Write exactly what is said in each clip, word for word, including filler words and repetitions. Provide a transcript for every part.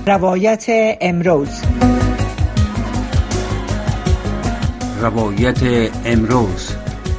روایت امروز. روایت امروز.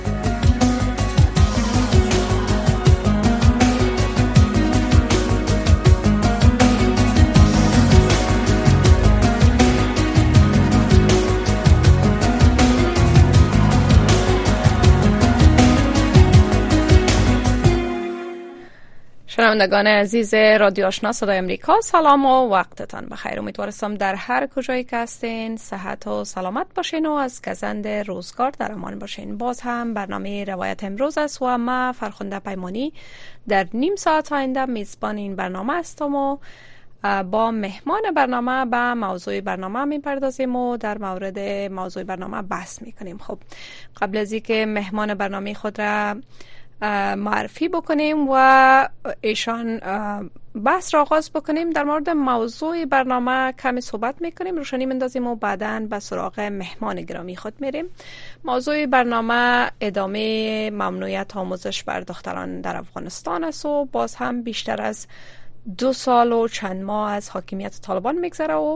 شنوندگان عزیز رادیو آشنا صدای امریکا، سلام و وقتتان بخیر. امیدوارم در هر کجایی که هستین صحت و سلامت باشین و از گزند روزگار در امان باشین. باز هم برنامه روایت امروز است و ما فرخنده پیمانی در نیم ساعت آینده میزبان این برنامه هستم و با مهمان برنامه به موضوع برنامه میپردازیم و در مورد موضوع برنامه بحث میکنیم. خب قبل از اینکه مهمان برنامه خود را معرفی بکنیم و ایشان بحث را آغاز بکنیم، در مورد موضوع برنامه کمی صحبت میکنیم، روشنی مندازیم و بعداً به سراغ مهمان گرامی خود میریم. موضوع برنامه ادامه ممنوعیت آموزش بر دختران در افغانستان است و باز هم بیشتر از دو سال و چند ماه از حاکمیت طالبان میگذره و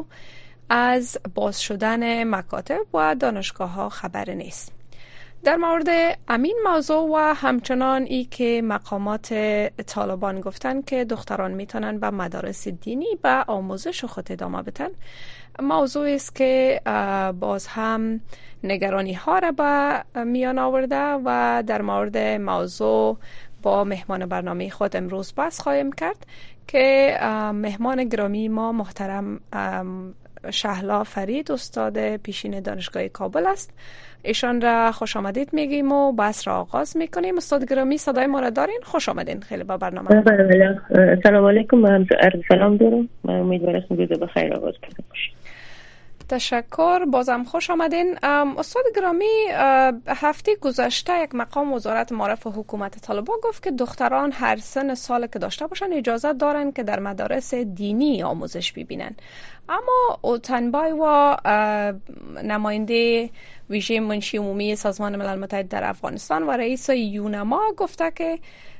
از باز شدن مکاتب و دانشگاه ها خبر نیست. در مورد امین موضوع و همچنان ای که مقامات طالبان گفتن که دختران میتونن به مدارس دینی به آموزش خود ادامه بدن، موضوعی است که باز هم نگرانی ها را به میان آورده و در مورد موضوع با مهمان برنامه خود امروز بحث خواهیم کرد که مهمان گرامی ما محترم شهلا فرید، استاد پیشین دانشگاه کابل است. ایشان را خوش آمدید میگیم و بحث را آغاز میکنیم. استاد گرامی صدای ما را دارین؟ خوش آمدین خیلی با برنامه. سلام علیکم، من عرض سلام دارم. من امیدوارم روز بخیر آغاز کرده باشیم. تشکر، بازم خوش آمدین. استاد گرامی، هفته گذشته یک مقام وزارت معارف و حکومت طالبان گفت که دختران هر سن سال که داشته باشن اجازه دارن که در مدارس دینی آموزش ببینن، اما اوتنبای و نماینده ویژه منشی عمومی سازمان ملل متحد در افغانستان و رئیس یونما گفته که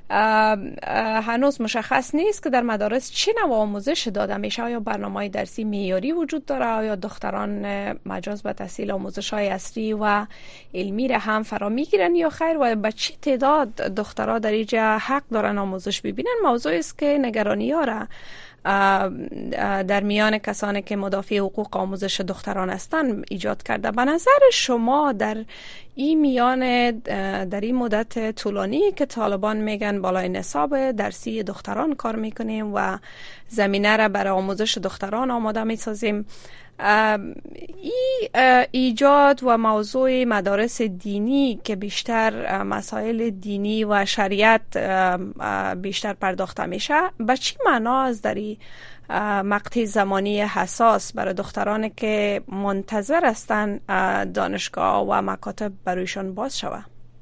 هنوز مشخص نیست که در مدارس چه نوع آموزش داده میشه. آیا برنامه‌های درسی معیاری وجود داره؟ آیا دختران مجاز به تحصیل آموزش‌های عصری و علمی را هم فرا میگیرن یا خیر؟ و به چه تعداد دخترها در اینجا حق دارن آموزش ببینن؟ موضوعی است که نگرانی‌ها را در میان کسانی که مدافع حقوق آموزش دختران هستند ایجاد کرده. به نظر شما در این میان در این مدت طولانی که طالبان میگن بالای نصاب درسی دختران کار میکنیم و زمینه را برای آموزش دختران آماده میسازیم، ای ایجاد و موضوع مدارس دینی که بیشتر مسائل دینی و شریعت بیشتر پرداخته میشه، به چی معنا است در این مقطع زمانی حساس برای دخترانی که منتظر هستن دانشگاه و مکاتب برایشان باز شود؟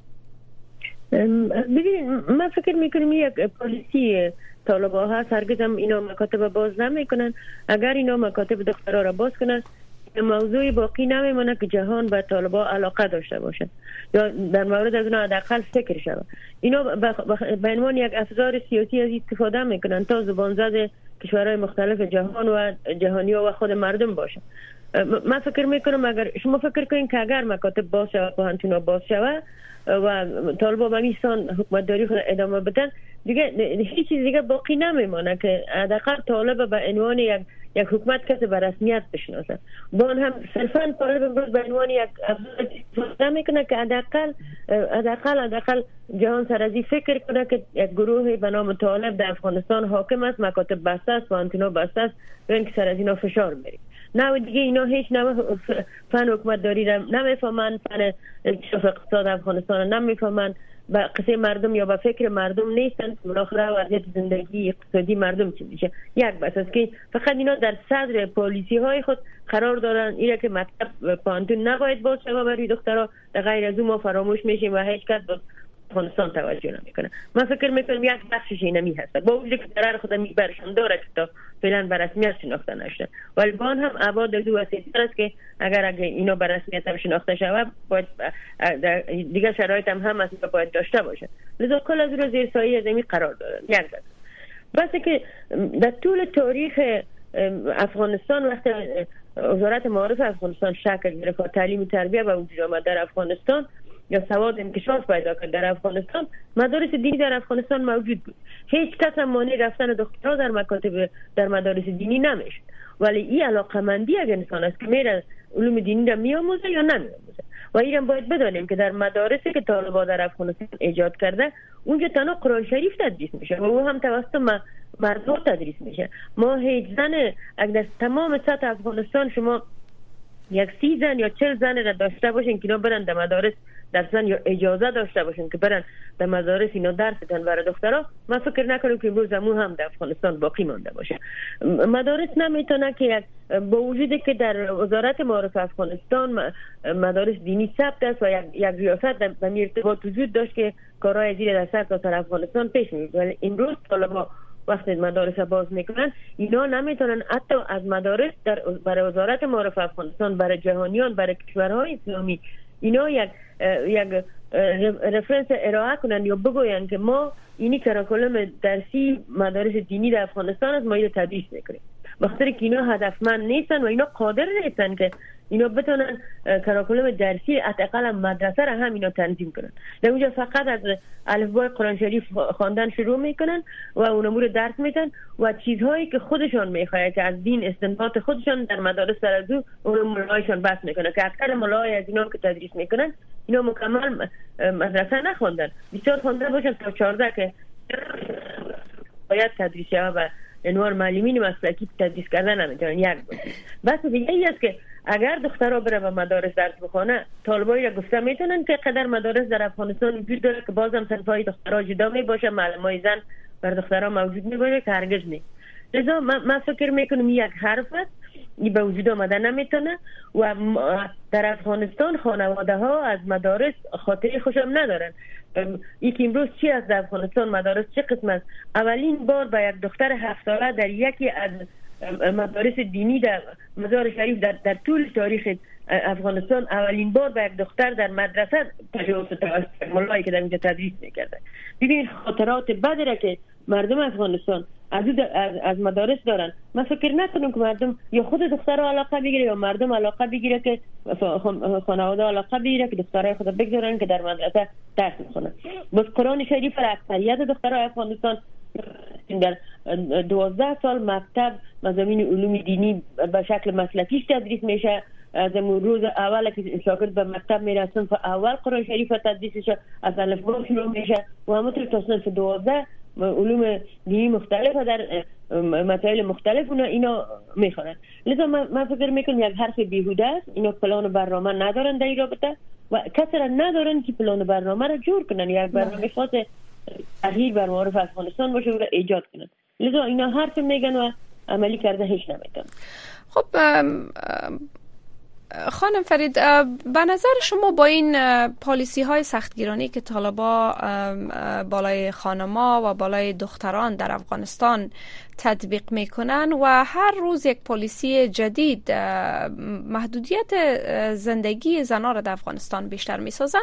ببینید، من فکر میکنم یک پالیسی طالبان هست، هرگز هم اینا مکاتب باز نمیکنن. اگر اینا مکاتب دخترها را باز کنن، موضوع باقی نمیمونه که جهان به طالبان علاقه داشته باشه یا در مورد از اونها حداقل فکر شود. اینا به عنوان یک افزار سیاسی از استفاده میکنن تا زبانزد کشورهای مختلف جهان و جهانی‌ها و خود مردم باشه. من فکر میکنم اگر شما فکر کنین که اگر مکاتب باز شود، پوهنتون‌ها باز شود و طالبان به میسان حکومتداری خود ادامه بدن، دیگه هیچ چیز دیگه باقی نمیمونه که حداقل طالب به عنوان یک یک حکومت کسی به رسمیت بشناسه. با آن هم صرفا طالب امروز به عنوان یک افزار میکنه که حداقل حداقل حداقل جهان سر از این فکر کنه که یک گروهی به نام طالب در افغانستان حاکم است، مکاتب بسته است، پوهنتون‌ها بسته است، ببین که سر از اینا فشار میری. نه دیگه اینا هیچ نوع فن حکومت داری را نمیفهمن، فن اکتشاف اقتصاد افغانستان نمیفهمن، با قصه مردم یا با فکر مردم نیستن. بالاخره وضعیت زندگی اقتصادی مردم چی میشه یک بس است که فقط اینا در صدر پالیسی های خود قرار دارن اینا که مکتب پانتون نباید باز شود برای دخترها، در غیر از اون ما فراموش میشیم و هیچ کس افغانستان توجه نمیکنه. من فکر میکنم یک بخشش اینمی هست، با وجودی که ضرر خود میبرشان داره که تا فعلا به رسمیت شناخته نشده، ولی با آن هم ابعاد دو وسیع‌تر است که اگر اگه اینا به رسمیت هم شناخته شود باید دیگه شرایط هم هم است باید داشته باشه. لذا کل از رو زیر سایه زمین قرار دارن. یک بس بس که در طول تاریخ افغانستان وقتی وزارت معارف افغانستان شکل گرفت و تعلیم و تربیه به وجود آمد در افغانستان یا سواد انکشاف پیدا کرد در افغانستان، مدارس دینی در افغانستان موجود بود. هیچ کس هم مانع رفتن دخترها در مکاتب در مدارس دینی نمیشد، ولی این علاقمندی یک انسان است که میره علوم دینی را میآموزه یا نمیآموزه. و این باید بدانیم که در مدارسی که طالبان در افغانستان ایجاد کرده اونجا تنها قرآن شریف تدریس میشه و او هم توسط مردم تدریس میشه. ما هیچ زن اگر در تمام سطح افغانستان شما یک سی زن یا چل زن را داشته باشین که اینا برن در مدارس درسن یا اجازه داشته باشین که برن در مدارس اینا درس بدن برای دخترها، ما فکر نکنیم که امروز همون هم در افغانستان باقی مانده باشه. مدارس نمیتونه که با وجودی که در وزارت معارف افغانستان مدارس دینی ثبت است و یک یک ریاست در ارتباط وجود داشت که کارهای زیر در سر تا افغانستان پیش میره، ولی امروز طالبان وقتی مدارس باز میکنن اینا نمیتونن حتی از مدارس در برای وزارت معارف افغانستان برای جهانیان برای کشورهای اسلامی اینا یک یک رفرنس ارائه کنن یا بگوین که ما اینی کراکولم درسی مدارس دینی در افغانستان است، ما اینو تدریس میکنیم. بخاطر که اینا هدفمند نیستن و اینا قادر نیستن که اینا بتونن کراکولم درسی حداقل مدرسه را هم اینا تنظیم کنن. در اونجا فقط از الفبای قرآن شریف خواندن شروع میکنن و اون امور درس میدن و چیزهایی که خودشان میخواهد که از دین استنباط خودشان در مدارس سر از اون ملایشان بحث میکنن که اکثر ملای از اینا که تدریس میکنن اینا مکمل مدرسه نخوندن، بسیار خوانده باشن تا چهارده که باید تدریسی ها و انوار معلمین مسلکی تدریس کردن نمیتونن. یک بود بس دیگه ای است که اگر دخترها بره به مدارس درس بخونه، طالبایی را گفته میتونن که قدر مدارس در افغانستان وجود داره که بازم صنفای دخترها جدا می باشه، معلمای زن بر دخترها موجود می باشه که هرگز نیست. لذا من فکر میکنم یک حرف است، این به وجود آمده نمیتونه و در افغانستان خانواده ها از مدارس خاطری خوشم ندارن. یکی امروز چی از در افغانستان مدارس چه قسم است؟ اولین بار با یک دختر هفت ساله در یکی از مدارس دینی در مزار شریف در, در طول تاریخ افغانستان اولین بار با یک دختر در مدرسه تجاوز توسط ملایی که در اینجا تدریس میکرده. ببین خاطرات بدی را که مردم افغانستان از, از از مدارس دارن. من فکر نکنم که مردم یا خود دخترها علاقه بگیره یا مردم علاقه بگیره که خانواده علاقه بگیره که دخترای خود بگذارن که در مدرسه درس میخونن. بس قرآن شریف را اکثریت دخترای افغانستان در دوازده سال مکتب مضامین علوم دینی به شکل مسلکیش تدریس میشه. از امون روز اول که شاگرد به مکتب میره صنف اول قرآن شریف تدریسش از الفبا شروع میشه و همونطور تا صنف دوازده علوم دینی مختلف در مسائل مختلف اونا اینا میخونن. لذا من فکر میکنم یک حرف بیهوده است. اینا پلان و برنامه ندارن در این رابطه و کسی را ندارن که پلان و برنامه را جور کنن، یک برنامه خاص تغییر بر معارف افغانستان باشه و ایجاد کنن. لذا اینا حرف میگن و عملی کرده هیچ نمیتونن. خب خانم فرید، به نظر شما با این پالیسی های سختگیرانه که طالبا بالای خانما و بالای دختران در افغانستان تطبیق میکنن و هر روز یک پالیسی جدید محدودیت زندگی زنان را در افغانستان بیشتر میسازن،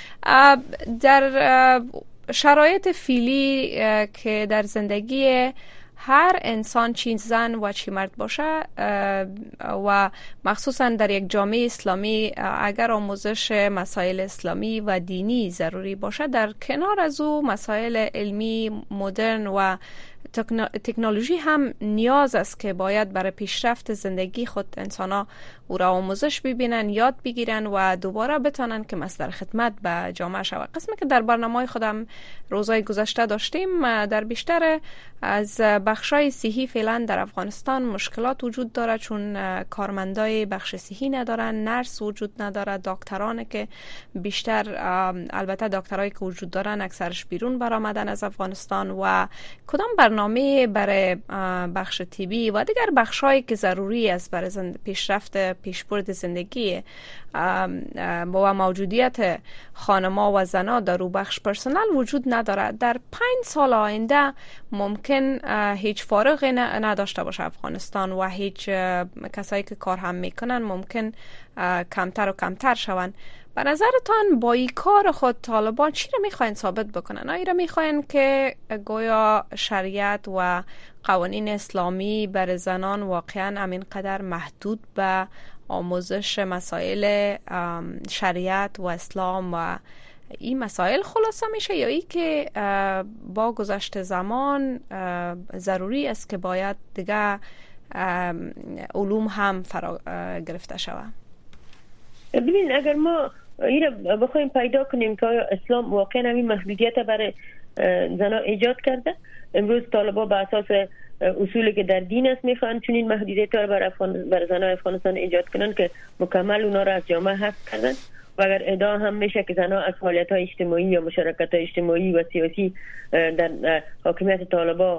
در شرایط فعلی که در زندگی هر انسان چی زن و چی مرد باشه و مخصوصا در یک جامعه اسلامی اگر آموزش مسائل اسلامی و دینی ضروری باشه، در کنار از او مسائل علمی مدرن و تکنولوژی هم نیاز است که باید برای پیشرفت زندگی خود انسانا او را آموزش ببینن، یاد بگیرن و دوباره بتانن که مصدر خدمت به جامعه شود. قسمی که در برنامه خودم روزهای گذشته داشتیم، در بیشتر از بخشای صحی فعلا در افغانستان مشکلات وجود داره، چون کارمندای بخش صحی ندارن، نرس وجود نداره، دکتران که بیشتر البته دکترایی که وجود دارن اکثرش بیرون برآمدن از افغانستان و کدام برنامه برای بخش طبی و دیگر بخشایی که ضروری است برای پیشرفت پیشبرد زندگی و موجودیت خانما و زنا در او بخش پرسنل وجود نداره. در پنج سال آینده ممکن هیچ فارغی نداشته باشه افغانستان و هیچ کسایی که کار هم میکنن ممکن کمتر و کمتر شوند. به نظرتان با این کار خود طالبان چی را میخواین ثابت بکنن؟ آیا را میخواین که گویا شریعت و قوانین اسلامی بر زنان واقعا همین قدر محدود به آموزش مسائل شریعت و اسلام و این مسائل خلاصه میشه، یا ای که با گذشت زمان ضروری است که باید دیگه علوم هم فرا گرفته شود؟ ببین، اگر ما این را بخوایم پیدا کنیم که اسلام واقعا همین محدودیت برای زنان ایجاد کرده، امروز طالبان به اساس اصولی که در دین است میخوان چنین محدودیت را برای بر زنان افغانستان ایجاد کنن که مکمل اونا را از جامعه حذف کردن. و اگر ادعا هم میشه که زنان از فعالیت‌های اجتماعی یا مشارکت‌های اجتماعی و سیاسی در حاکمیت طالبان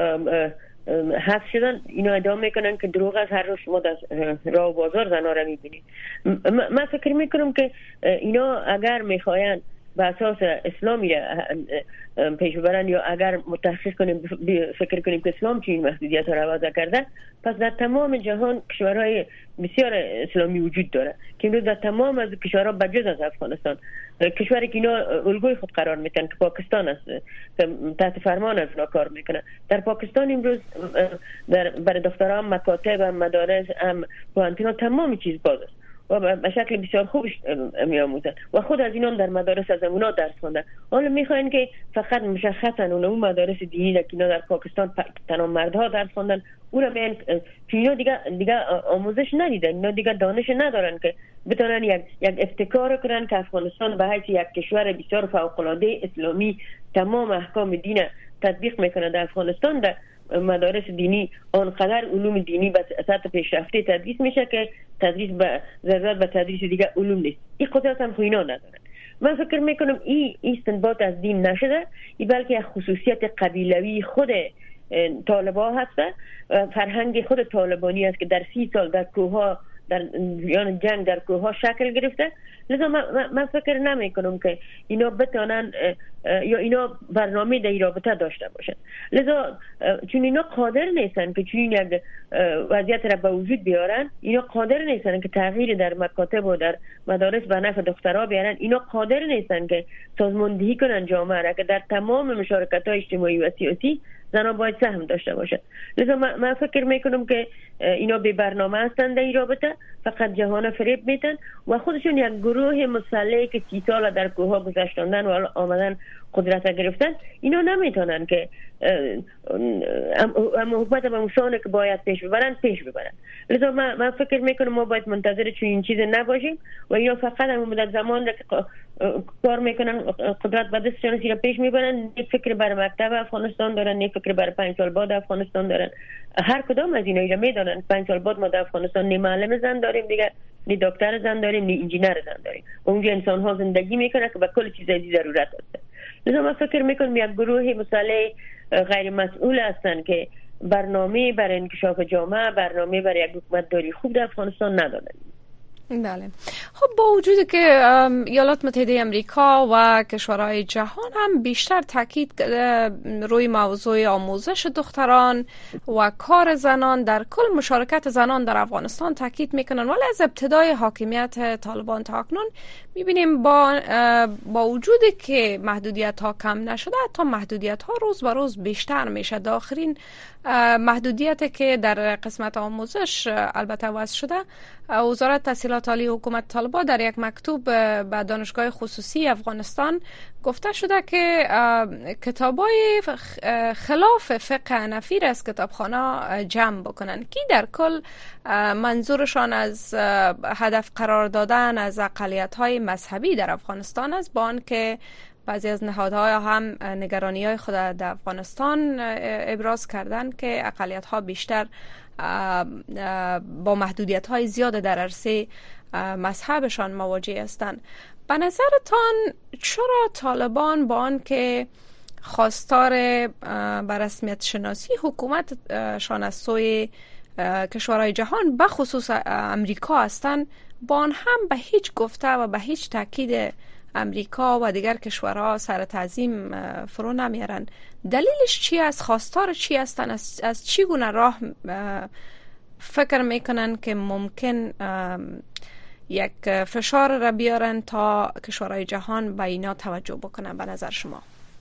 حذف شدن، اینا ادعا میکنن که دروغ است. هر روز شما در راه و بازار زنها را میبینید. من فکر میکنم که اینا اگر میخواین به اساس اسلامی پیش ببرن یا اگر متحقق کنیم فکر کنیم که اسلام چه این محدودیت را وضع کرده، پس در تمام جهان کشورهای بسیار اسلامی وجود داره که امروز در تمام از کشورها بجز از افغانستان، کشوری که اینا الگوی خود قرار میتن که پاکستان است که تحت فرمان از اونا کار میکنه، در پاکستان امروز در برای دختران مکاتب هم مدارس هم پوهنتون تمام چیز باز است و به شکل بسیار خوب میآموزند و خود از اینان در مدارس از اونا درس خوندن. حالا میخواین که فقط مشخصا اون مدارس دینی که اینا در پاکستان تنها مردها درس خوندن، اونا میگن که اینا دیگه دیگه آموزش ندیدن، اینا دیگه دانش ندارن که بتونن یک یک ابتکار کنن که افغانستان به حیث یک کشور بسیار فوق العاده اسلامی تمام احکام دین تطبیق میکنه. در افغانستان در مدارس دینی آنقدر علوم دینی به سطح پیشرفته تدریس میشه که تدریس به ضرورت به تدریس دیگه علوم نیست. این قدرت هم خوینا ندارن. من فکر میکنم این استنباط از دین نشده، این بلکه خصوصیت قبیلوی خود طالبان هست، فرهنگ خود طالبانی است که در سی سال در کوهها در یعنی جنگ در کوهها شکل گرفته. لذا من, من فکر نمی کنم که اینا بتانن یا اینا برنامه در رابطه داشته باشن. لذا چون اینا قادر نیستن که چون یک وضعیت را به وجود بیارن، اینا قادر نیستن که تغییر در مکاتب و در مدارس به نفع دخترها بیارن، اینا قادر نیستن که سازماندهی کنن جامعه را که در تمام مشارکت‌های اجتماعی و سیاسی زنان باید سهم داشته باشه. لذا من فکر میکنم که اینا به برنامه هستند در این رابطه، فقط جهان فریب میتن و خودشون یک گروه مسلح که سی سال در کوهها گذشتاندن و آمدن قدرت گرفتن، اینا نمیتونن که اما حکومت به مسانه که باید پیش ببرن پیش ببرن. لذا من, من فکر میکنم ما باید منتظر چون این چیز نباشیم و اینا فقط هم مدت زمان که کار میکنن قدرت به دستشان را پیش میبرن، یک فکر بر مکتب افغانستان دارن، یک فکر بر پنج سال بعد افغانستان دارن. هر کدام از اینا اینا میدونن پنج سال بعد ما در افغانستان نه معلم زن داریم دیگه، نه دکتر زن داریم، نه انجینر زن داریم. اونجا انسان ها زندگی میکنه که به کل چیزای ضرورت هست. لذا من فکر میکنم یک گروه مسلح غیر مسئول هستن که برنامه برای انکشاف جامعه، برنامه برای یک حکومت داری خوب در افغانستان ندارن. بله. خب با وجود که ایالات متحده امریکا و کشورهای جهان هم بیشتر تاکید روی موضوع آموزش دختران و کار زنان در کل مشارکت زنان در افغانستان تاکید میکنن، ولی از ابتدای حاکمیت طالبان تا اکنون میبینیم با با وجودی که محدودیت ها کم نشده، حتی محدودیت ها روز به روز بیشتر میشه. آخرین محدودیت که در قسمت آموزش البته وضع شده، وزارت تحصیلات عالی حکومت طالبان در یک مکتوب به دانشگاه خصوصی افغانستان گفته شده که کتابای خلاف فقه حنفی را از کتابخانه جمع بکنن، که در کل منظورشان از هدف قرار دادن از اقلیت‌های مذهبی در افغانستان است، با آنکه بعضی از نهادها هم نگرانی‌های خود در افغانستان ابراز کردند که اقلیت‌ها بیشتر با محدودیت‌های زیاد در عرصه مذهبشان مواجه هستند. به نظرتان چرا طالبان با آنکه خواستار به رسمیت شناسی حکومتشان از سوی کشورهای جهان به خصوص امریکا هستند، با آن هم به هیچ گفته و به هیچ تاکید امریکا و دیگر کشورها سر تعظیم فرو نمیارن؟ دلیلش چی است؟ خواستار چی هستن؟ از, از چی گونه راه فکر میکنن که ممکن یک فشار را بیارن تا کشورهای جهان به اینا توجه بکنن به نظر شما؟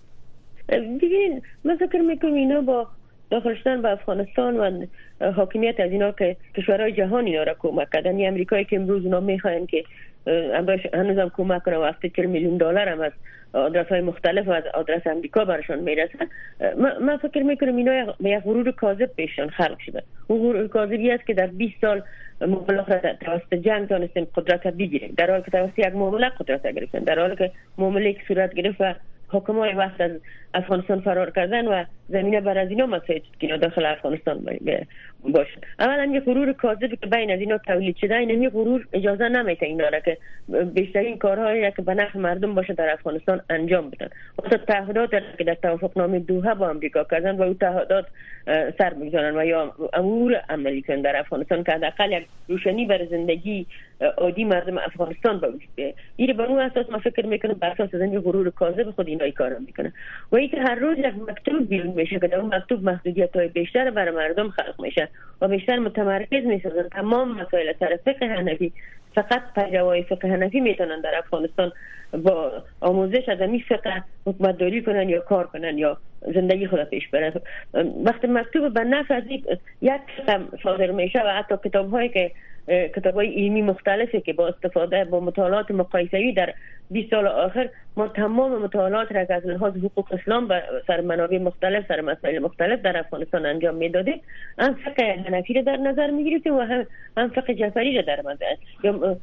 ببینید من فکر میکنم اینا با داخل شدن به افغانستان و حاکمیت از اینا که کشورهای جهان اینا را کمک کردن. یعنی امریکایی که امروز اونا میخواین که هنوز هم کمک کنه و هفته چهل میلیون دلار هم از آدرس های مختلف و از آدرس امریکا برشان میرسن. من فکر میکنم اینا به یک غرور کاذب پیششان خلق شده. اون غرور کاذبی است که در بیست سال مبالغه توسط جنگ دانستیم قدرت بگیریم، در حالی که توسط یک معامله قدرت گرفتن، در حالی که معامله که صورت گرفت و حکمای وقت از افغانستان فرار کردن و زمینه بر از اینا مساعد که اینا داخل افغانستان باشن. اولا یه غرور کاذبی که بین از اینا تولید شده، این غرور اجازه نمیده اینا را که بیشترین کارهایی که به نفع مردم باشه در افغانستان انجام بدن. واسه تعهدات که در توافقنامه دوحه با امریکا کردن و اون تعهدات سر بگذارن و یا امور عملی کنن در افغانستان که حداقل یک روشنی بر زندگی عادی مردم افغانستان به وجود بیاد. این بر اون اساس ما فکر میکنم بر اساس این غرور کاذب خود اینا این کارا میکنن. و اینکه هر روز یک مکتوب بیرون میشه که در اون مکتوب محدودیت‌های بیشتر برای مردم خلق میشه و بیشتر متمرکز میشن تمام مسائل سر فقه حنفی، فقط پیروای فقه حنفی میتونن در افغانستان با آموزش از این فقه حکومت داری کنن یا کار کنن یا زندگی خود پیش برن. وقتی مکتوب به نفع از یک فقه صادر میشه و حتی کتاب‌هایی که کتاب‌های علمی مختلفی که با استفاده با مطالعات مقایسه‌ای در بیست سال آخر ما تمام مطالعات را که از لحاظ حقوق اسلام و سر منابع مختلف سر مسائل مختلف در افغانستان انجام میدادیم، هم فقه حنفی را در نظر میگیریم و هم هم فقه جعفری را در نظر. یا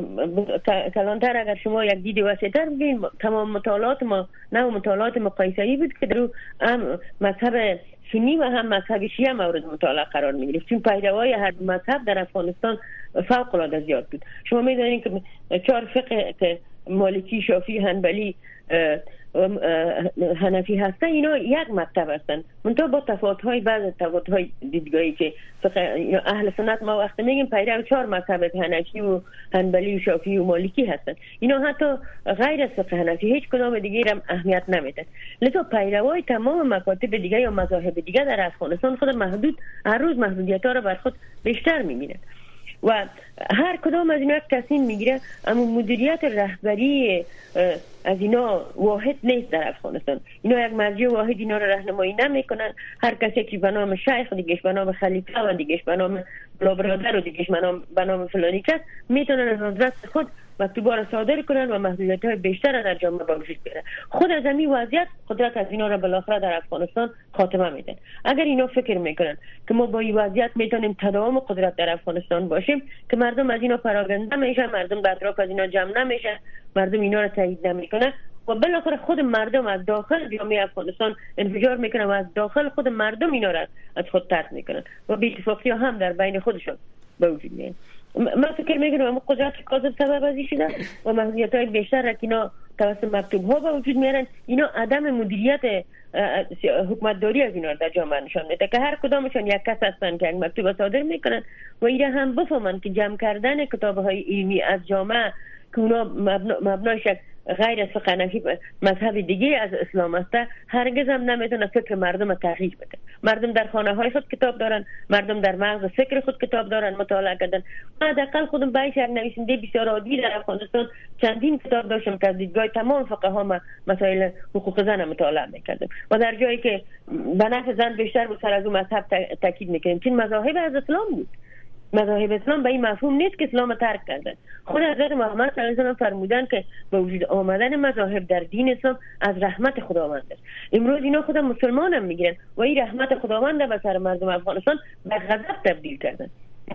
کلانتر اگر شما یک دید وسیع‌تر بگین تمام مطالعات ما نوع مطالعات مقایسه‌ای بود که در هم مذهب سنی و هم مذهب شیعه مورد مطالعه قرار می‌گرفت، چون پیروای هر مذهب در افغانستان فوق العاده زیاد بود. شما می‌دونید که چهار فقه که مالکی، شافعی، حنبلی حنفی هستن اینا یک مکتب هستن، منتها با تفاوت‌های بعض تفاوت‌های دیدگاهی که فقه اهل سنت ما وقتی میگیم پیرو چهار مکتب حنفی و حنبلی و شافعی و مالکی هستن، اینا حتی غیر از فقه حنفی هیچ کدام دیگه هم اهمیت نمیدن. لذا پیروای تمام مکاتب دیگه یا مذاهب دیگه در افغانستان خود محدود هر روز محدودیت‌ها را بر خود بیشتر می‌بینن و هر کدام از اینا یک تصمیم میگیره، اما مدیریت رهبری از اینا واحد نیست در افغانستان. اینا یک مرجع واحد اینا را راهنمایی نمیکنن. هر کسی که به نام شیخ، دیگهش به نام خلیفه و دیگهش به نام برادر و دیگهش به نام به نام فلانی کس میتونن از حضرت خود مکتوبا را صادر کنن و محدودیت‌های بیشتر در جامعه به وجود بیارن. خود از همین وضعیت قدرت از اینا را بالاخره در افغانستان خاتمه میدن. اگر اینا فکر میکنن که ما با این وضعیت میتونیم تداوم قدرت در افغانستان باشیم که مردم از اینا پراگنده میشن، مردم به اطراف از اینا جمع نمیشن، مردم اینا را تایید نمیکنن و بالاخره خود مردم از داخل جامعه افغانستان انفجار میکنن و از داخل خود مردم اینا را از خود طرد میکنن و بی‌اتفاقی هم در بین خودشون به وجود میاد. من فکر میکنم اما قدرت کاذب سبب از این شده و محدودیت‌های بیشتر را که اینا توسط مکتوب‌ها به وجود میارن، اینا عدم مدیریت حکومتداری از اینا در جامعه نشان میده که هر کدامشون یک کس هستن که یک مکتوب صادر میکنن و اینا هم بفهمن که جمع کردن کتاب‌های علمی از جامعه که اونا مبنایش غیر از فقه حنفی مذهب دیگه از اسلام است، هرگز هم نمیتونه فکر مردم تغییر بده. مردم در خانه های خود کتاب دارن، مردم در مغز فکر خود کتاب دارن مطالعه کردن. من حداقل خودم باید یک نویسنده بسیار عادی در افغانستان چندین کتاب داشتم که از دیدگاه تمام فقه ها مسائل حقوق زن مطالعه میکردم و در جایی که به نفع زن بیشتر بود سر از اون مذهب تاکید میکنیم، چون مذاهب از اسلام بود. مذاهب اسلام به این مفهوم نیست که اسلام ترک کردن. خود حضرت محمد صلی الله علیه و آله فرمودن که به وجود آمدن مذاهب در دین اسلام از رحمت خداوند است. امروز اینا خود مسلمان هم میگیرن و این رحمت خداوند به سر مردم افغانستان به غضب تبدیل کردن.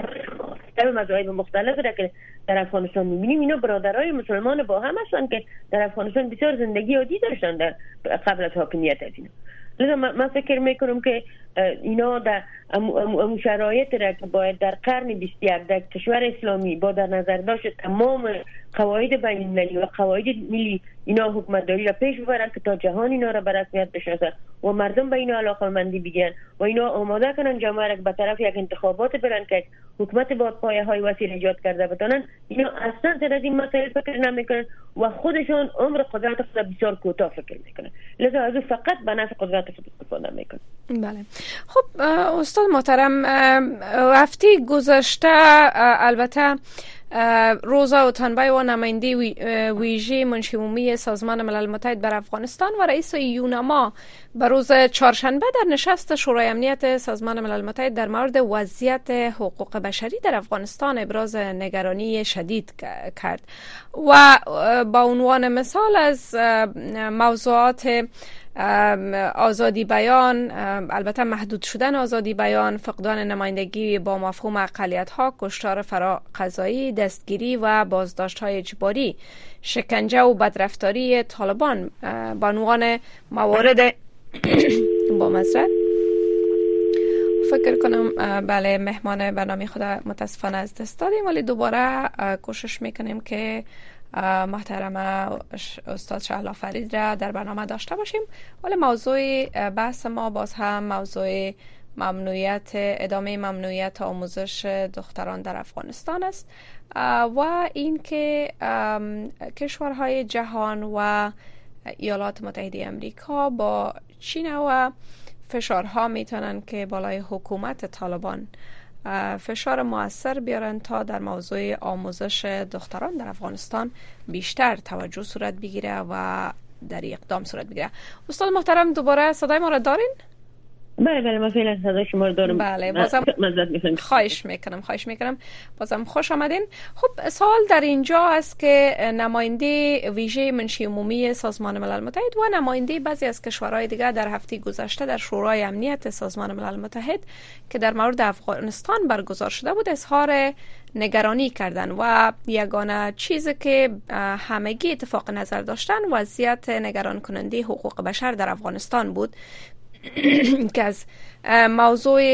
در مذاهب مختلف را که در افغانستان میبینیم اینا برادرای مسلمان با هم هستن که در افغانستان بسیار زندگی عادی داشتن در قبل از حاکمیت از اینا. لذا من فکر میکنم که اینا در ام شرایط را که باید در قرن بیست و یک در کشور اسلامی با در نظر داشت تمام قواعد بین المللی و قواعد ملی اینا حکومتداری را پیش ببرن که تا جهان اینا را به رسمیت بشناسه و مردم به اینا علاقه‌مندی بگیرن و اینا آماده کنن جامعه را به طرف یک انتخابات برن که حکومت با پایه های وسیع ایجاد کرده بتونن، اینا اصلا سر از این مسائل فکر نمیکنن و خودشون عمر قدرت خود بسیار کوتاه فکر میکنن. لذا از فقط به نفع قدرت خود استفاده میکنن. بله. خب استاد محترم، هفته گذشته البته روزا اوتانبای و نماینده ویژه منشی عمومی سازمان ملل متحد بر افغانستان و رئیس یونما به روز چهارشنبه در نشست شورای امنیت سازمان ملل متحد در مورد وضعیت حقوق بشری در افغانستان ابراز نگرانی شدید کرد و با عنوان مثال از موضوعات آزادی بیان، البته محدود شدن آزادی بیان، فقدان نمایندگی با مفهوم اقلیت‌ها، کشتار فراقضایی، دستگیری و بازداشت‌های اجباری، شکنجه و بدرفتاری طالبان با عنوان موارد با معذرت فکر کنم بله مهمان برنامه خود متاسفانه از دست دادیم، ولی دوباره کوشش میکنیم که محترم استاد شهلا فرید را در برنامه داشته باشیم. ولی موضوع بحث ما باز هم موضوع ممنوعیت ادامه ممنوعیت آموزش دختران در افغانستان است و اینکه کشورهای جهان و ایالات متحده آمریکا با چین و فشارها میتونن که بالای حکومت طالبان فشار مؤثر بیارن تا در موضوع آموزش دختران در افغانستان بیشتر توجه صورت بگیره و در اقدام صورت بگیره. استاد محترم دوباره صدای ما را دارین؟ بله بله ما فعلا صدای شما رو دارم. بله بازم خواهش میکنم خواهش میکنم بازم خوش آمدین. خب سوال در اینجا است که نماینده ویژه منشی عمومی سازمان ملل متحد و نماینده بعضی از کشورهای دیگر در هفته گذشته در شورای امنیت سازمان ملل متحد که در مورد افغانستان برگزار شده بود اظهار نگرانی کردن و یگانه چیزی که همگی اتفاق نظر داشتن وضعیت نگران کننده حقوق بشر در افغانستان بود که از موضوع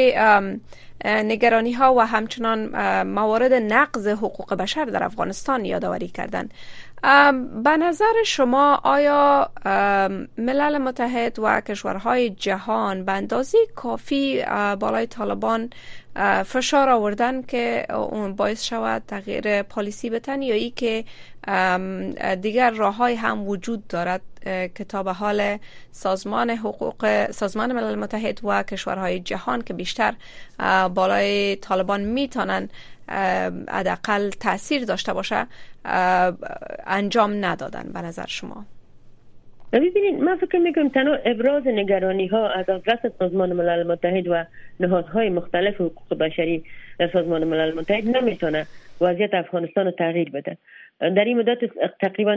نگرانی ها و همچنان موارد نقض حقوق بشر در افغانستان یادآوری کردند. به نظر شما آیا ملل متحد و کشورهای جهان به اندازه کافی بالای طالبان فشار آوردن که اون باعث شود تغییر پالیسی بتن یا ای که دیگر راههای هم وجود دارد که تا به حال سازمان حقوق سازمان ملل متحد و کشورهای جهان که بیشتر بالای طالبان میتونن حداقل تأثیر داشته باشه انجام ندادن به نظر شما؟ ببینید من فکر میکنم تنها ابراز نگرانی ها از آغاز سازمان ملل متحد و نهادهای مختلف حقوق بشری در سازمان ملل متحد نمیتونه وضعیت افغانستان رو تغییر بده. در این مدت تقریبا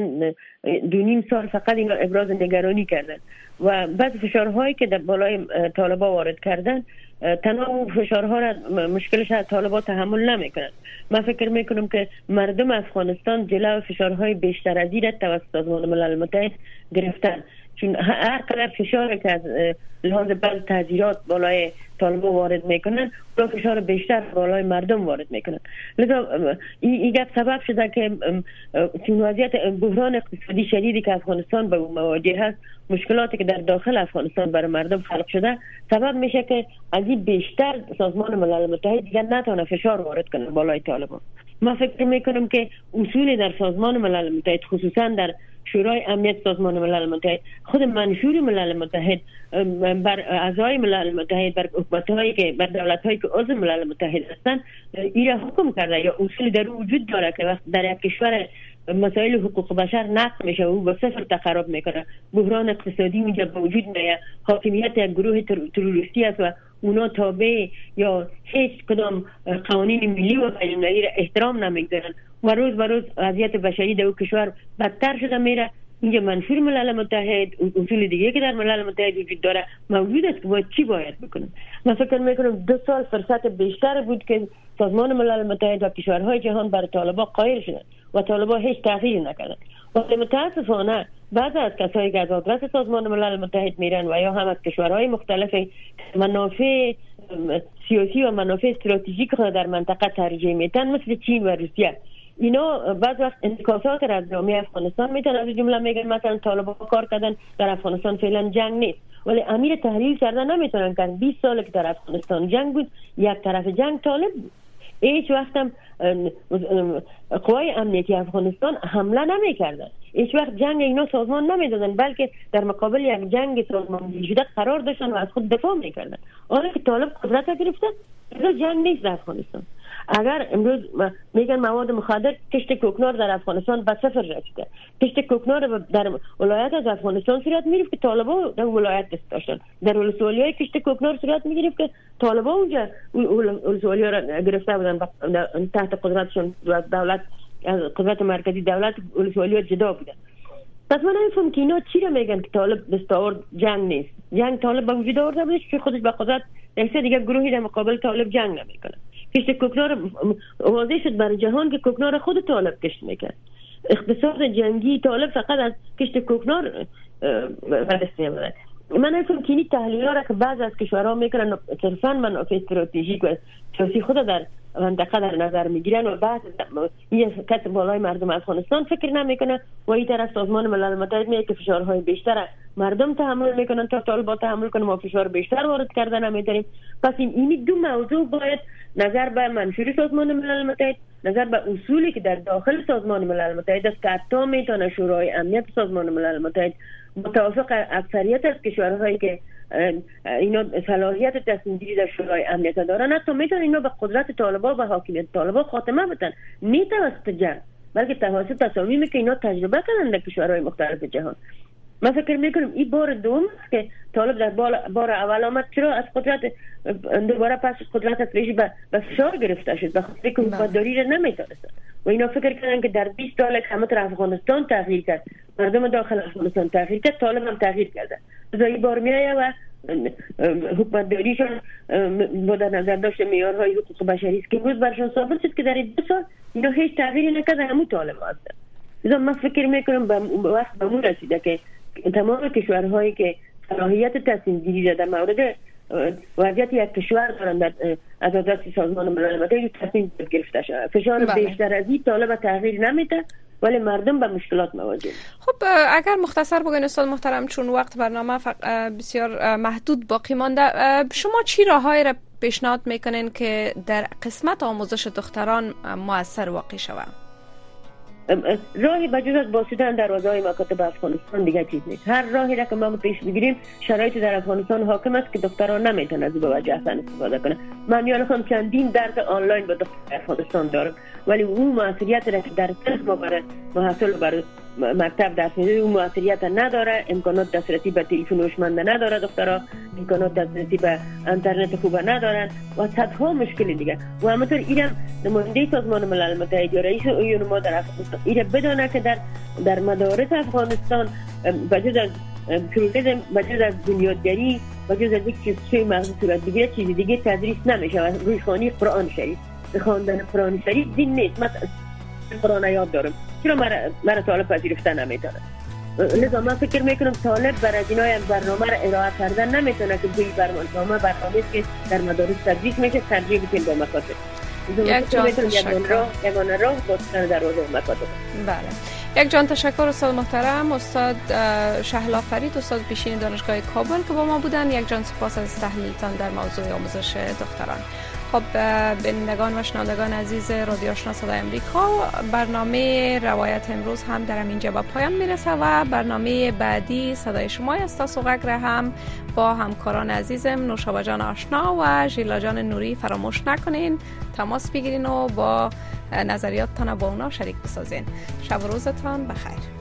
دو نیم سال فقط اینا ابراز نگرانی کردن و بعض فشارهایی که در بالای طالبان وارد کردن تنها فشارها را مشکلش از طالبان تحمل نمیکنن. من فکر میکنم که مردم افغانستان جلو فشارهای بیشتر از این توسط سازمان ملل متحد گرفتن، چون هر قدر فشار که از لحاظ بعض تحذیرات بالای طالبان وارد میکنن اون فشار بیشتر بالای مردم وارد میکنن. لذا این گپ سبب شده که چون وضعیت بحران اقتصادی شدیدی که افغانستان به اون مواجه هست، مشکلاتی که در داخل افغانستان برای مردم خلق شده سبب میشه که از این بیشتر سازمان ملل متحد دیگر نتونه فشار وارد کنه بالای طالبان. من فکر میکنم که اصول در سازمان ملل متحد خصوصا در شورای امنیت سازمان ملل متحد خود منشور ملل متحد بر اعضای ملل متحد بر حکومت‌هایی که بر دولت‌هایی که عضو ملل متحد هستند ایرا حکم کرده یا اصول در وجود داره که وقت در یک کشور مسائل حقوق بشر نقض میشه و به صفر تقرب میکنه، بحران اقتصادی میجا به وجود میاد، حاکمیت یک گروه تروریستی است و اونا تابع یا هیچ کدام قوانین ملی و بین‌المللی را احترام نمیگذارن و روز به روز وضعیت بشری در کشور بدتر شده میره. اینجا منشور ملل متحد اصول دیگه که در ملل متحد وجود داره موجود است که باید چی باید بکنن. من فکر میکنم دو سال فرصت بیشتر بود که سازمان ملل متحد و کشورهای جهان بر طالبان قائل شدند و طالبان هیچ تغییری نکردند. ولی متاسفانه بعضی از کسایی که از آدرس سازمان ملل متحد میرن و یا هم از کشورهای مختلف منافع سیاسی و منافع استراتژیک خود در منطقه ترجیح میدن مثل چین و روسیه، اینا بعض وقت انتکاسات را از جامعه افغانستان میتونن از جمله میگن مثلا طالبان کار کردن در افغانستان فعلا جنگ نیست، ولی امیر تحلیل کردن نمیتونن که بیست سال که در افغانستان جنگ بود یک طرف جنگ طالب بود. هیچ وقت هم قوای امنیتی افغانستان حمله نمیکردن، هیچ وقت جنگ اینا سازمان نمیدادن، بلکه در مقابل یک جنگ سازمان شده قرار داشتن و از خود دفاع میکردن. حالا که طالب قدرت گرفته دیگه جنگ نیست در افغانستان. اگر امروز میگن مواد مخدر، کشت کوکنار در افغانستان به صفر رسیده. کشت کوکنار در ولایت از افغانستان صورت میگرفت که طالبا در ولایت دست داشتن. در ولسوالیای کشت کوکنار صورت میگرفت که طالبا اونجا ولسوالیا را گرفته بودن تحت قدرتشون. دولت از قدرت مرکزی دولت ولسوالیا جدا بودن. پس من نمیفهم که اینا چی را میگن که طالب دستاورد جنگ نیست. جنگ طالب به وجود آورده بودش که خودش به قدرت رسید، دیگه گروهی در مقابل طالب جنگ نمیکنه. کشت کوکنار واضح شد برای جهان که کوکنار خود طالب کشت میکرد. اقتصاد جنگی طالب فقط از کشت کوکنار برست میاد. من نمیفهم که این تحلیل‌ها را که بعض از کشورها میکنن صرفاً منافع استراتژیک و سیاسی خود در منطقه در نظر میگیرن و بعد این کس بالای مردم افغانستان فکر نمیکنه و این طرف سازمان ملل متحد میگه که فشارهای بیشتر مردم تحمل میکنن تا طالبان تحمل کنن، ما فشار بیشتر وارد کردن نمیتونیم. پس این این دو موضوع باید نظر به منشور سازمان ملل متحد، نظر به اصولی که در داخل سازمان ملل متحد است که حتی میتونه شورای امنیت سازمان ملل متحد متوافق اکثریت از کشورهایی که اینا صلاحیت تصمیم گیری در شورای امنیت دارن، حتی میتونن اینا به قدرت طالبان و حاکمیت طالبان خاتمه بدن، نه توسط جنگ بلکه توسط تصامیمی که اینا تجربه کردن در کشورهای مختلف جهان. من فکر میکنم این بار دوم است که طالب در بار اول آمد، چرا از قدرت دوباره پس قدرت افریشی به فشار گرفته شد، به خاطر که حکومتداری را نمیتونست و اینا فکر کردن که در بیست سال که همه طرف افغانستان تغییر کرد، مردم داخل افغانستان تغییر کرد، طالب هم تغییر کرده. از این بار میایه و حکومتداریشون با در نظر داشت معیارهای حقوق بشری است که امروز برشان ثابت شد که در این دو سال اینا هیچ تغییری نکرده، همون طالب هستن. لذا من فکر میکنم به وقت به مون رسیده که تمام کشورهایی که صلاحیت تصمیم گیری در مورد وضعیت یک کشور دارن در از دست سازمان ملل متحد تصمیم گرفته شده. فشار بله. بیشتر از این طالب تغییر نمیده ولی مردم به مشکلات مواجه. خب اگر مختصر بگین استاد محترم، چون وقت برنامه بسیار محدود باقی مانده، شما چی راههایی را پیشنهاد میکنین که در قسمت آموزش دختران مؤثر واقع شود؟ راهی بجز از باسیدن دروازه‌های مکاتب افغانستان دیگه چیز نیست. هر راهی را که ما پیش بگیریم شرایط در افغانستان حاکم است که دختران نمیتونن از به وجه احسن استفاده کنن. من یعنی خودم چندین درس آنلاین با دختر افغانستان دارم ولی اون موثریت را که در صرف ما برای محصول برای مکتب درس میده اون موثریت نداره. امکانات دسترسی به تلفن هوشمند نداره دخترها، امکانات دسترسی به اینترنت خوب ندارن و صدها مشکل دیگه. و همونطور ایران نماینده سازمان ملل متحد یا رئیس اویون ما در افغانستان ایره بدونه که در در مدارس افغانستان بجز از پروژه بجز از بنیادگری بجز از یک چیز چه مغزی صورت بگیره چیزی دیگه تدریس نمیشه و روی خوانی قرآن شریف بخواندن قرآن شریف دین نیست. مثلا قرآن یاد دارم چرا مرا طالب پذیرفته نمیتونه؟ لذا من فکر میکنم طالب برای جنای برنامه را ارائه کردن نمیتونه که بوی برنامه برنامه که در مدارس تدریس میشه ترجیح بدیم با مکاتب. یک جان تشکر. یگانه راه بستن دروازه مکاتب. بله. یک جان تشکر استاد محترم، استاد شهلا فرید، استاد پیشین دانشگاه کابل که با ما بودن. یک جان سپاس از تحلیلتان در موضوع آموزش دختران. خب بینندگان و شنوندگان عزیز رادیو آشنا صدای امریکا، برنامه روایت امروز هم در اینجا به پایان میرسه و برنامه بعدی صدای شما است. تا سوغک را هم با همکاران عزیزم نوشابه جان آشنا و ژیلا جان نوری فراموش نکنین، تماس بگیرین و با نظریاتتان با اونا شریک بسازین. شب و روزتان بخیر.